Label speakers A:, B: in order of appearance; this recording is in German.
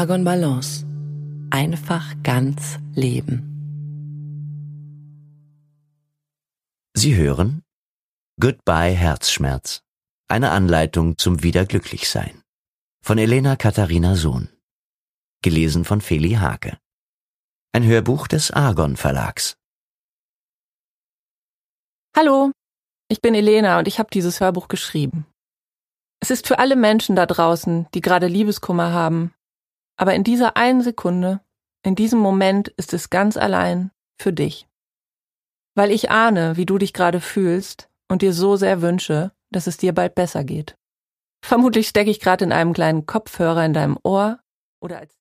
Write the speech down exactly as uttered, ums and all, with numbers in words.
A: Argon Balance. Einfach ganz leben.
B: Sie hören Goodbye Herzschmerz. Eine Anleitung zum Wiederglücklichsein. Von Elena Katharina Sohn. Gelesen von Feli Hake. Ein Hörbuch des Argon Verlags.
C: Hallo, ich bin Elena und ich habe dieses Hörbuch geschrieben. Es ist für alle Menschen da draußen, die gerade Liebeskummer haben. Aber in dieser einen Sekunde, in diesem Moment ist es ganz allein für dich. Weil ich ahne, wie du dich gerade fühlst und dir so sehr wünsche, dass es dir bald besser geht. Vermutlich stecke ich gerade in einem kleinen Kopfhörer in deinem Ohr oder als